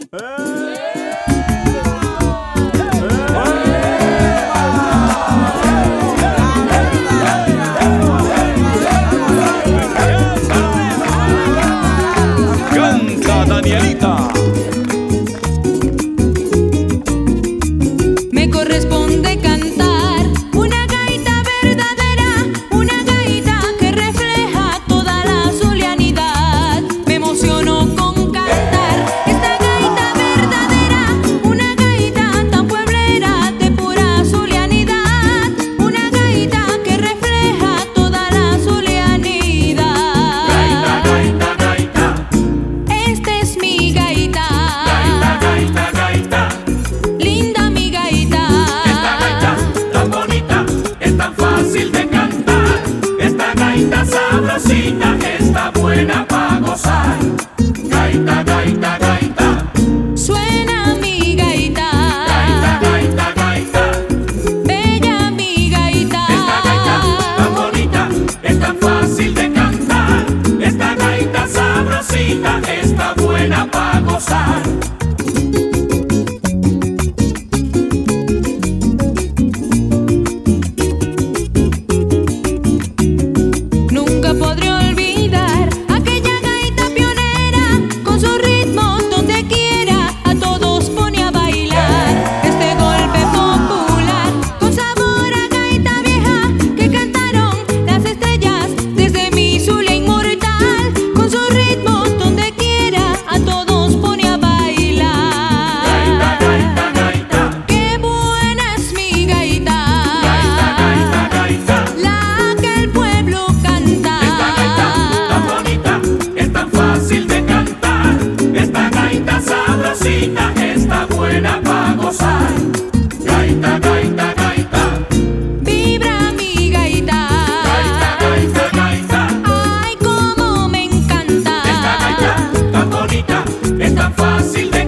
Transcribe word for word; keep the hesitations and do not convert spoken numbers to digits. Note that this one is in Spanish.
Canta, Danielita. Me corresponde cantar una gaita verdadera, una gaita que refleja toda la zulianidad. Me emociono con cantar esta gaita verdadera, una gaita tan pueblera de pura zulianidad, una gaita que refleja toda la zulianidad. Gaita, gaita, gaita. Esta es mi gaita. Gaita, gaita, gaita. Linda mi gaita. Esta gaita tan bonita, es tan fácil de cantar. Esta gaita sabrosita, está buena pa' gozar. Gaita, gaita, gaita. Suena mi gaita. Gaita, gaita, gaita. Bella mi gaita. Esta gaita tan bonita, es tan fácil de cantar. Esta gaita sabrosita, está buena pa' gozar. Nunca podré olvidar aquella gaita pionera, con su ritmo donde quiera a todos pone a bailar. Este golpe popular con sabor a gaita vieja que cantaron las estrellas desde mi Zulia inmortal. Con su ritmo donde quiera a todos pone a bailar. Gaita, gaita, gaita. Qué buena es mi gaita. Gaita, gaita, gaita. La que el pueblo canta. Esta gaita tan bonita, es tan fácil de cantar. Esta gaita sabrosita, está buena pa' gozar. Gaita, gaita, gaita. Vibra mi gaita. Gaita, gaita, gaita. Ay, cómo me encanta. Esta gaita tan bonita, es tan fácil de